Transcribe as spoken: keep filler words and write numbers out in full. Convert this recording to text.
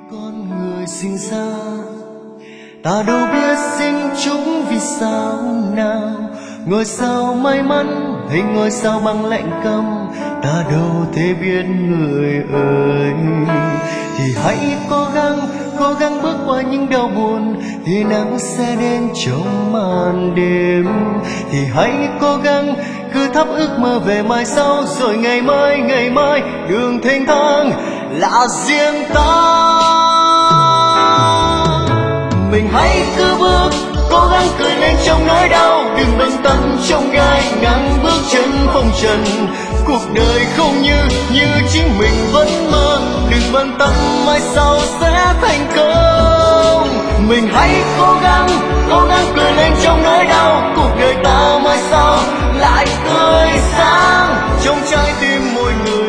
con người sinh ra, ta đâu biết sinh chúng vì sao nào. Ngôi sao may mắn hay ngôi sao băng lạnh câm, ta đâu thể biết người ơi. Thì hãy cố gắng, cố gắng bước qua những đau buồn, thì nắng sẽ đến trong màn đêm. Thì hãy cố gắng cứ thắp ước mơ về mai sau, rồi ngày mai, ngày mai đường thênh thang là riêng ta. Mình hãy cứ bước, cố gắng cười lên trong nỗi đau, đừng bận tâm trong gai ngang bước chân phong trần. Cuộc đời không như như chính mình vẫn mơ, đừng bận tâm mai sau sẽ thành công. Mình hãy cố gắng, cố gắng cười lên trong nỗi đau, cuộc đời ta mai sau lại tươi sáng trong trái tim mỗi người.